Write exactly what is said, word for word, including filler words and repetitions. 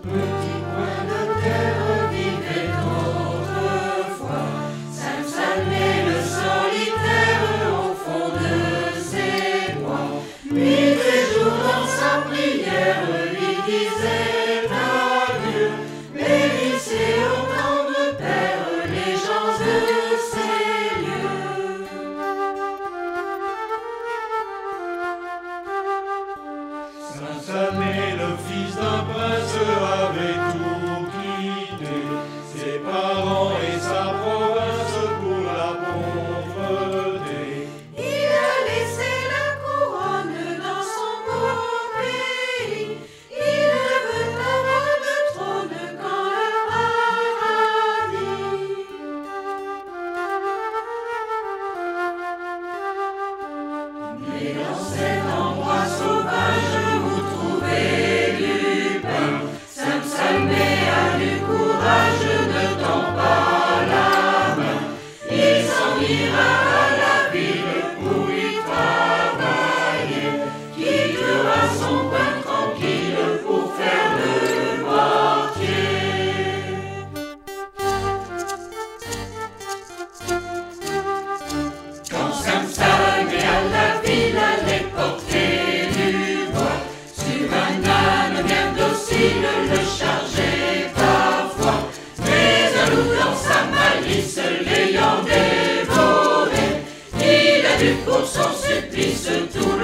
petit coin de terre vivait autrefois Saint-Salmé le solitaire au fond de ses bois. Nuit et jour dans sa prière lui disait adieu, bénissez autant de père les gens de ces lieux. Saint-Salmé, le fils d'un prince, avait tout quitté, ses parents et sa province pour la pauvreté. Il a laissé la couronne dans son beau pays, il rêve d'avoir le trône quand le paradis. Mais dans cet endroit sauvage où trouver du pain, Saint-Salmé a du courage, ne tend pas la main. Il s'en ira à la ville pour y travailler, quittera son pain tranquille pour faire le mortier. Quand Saint-Salmé à la ville allait porter du bois, sur un âne bien docile le chargeait parfois, mais un loup dans sa malice l'ayant dévoré, il a dû pour son supplice tout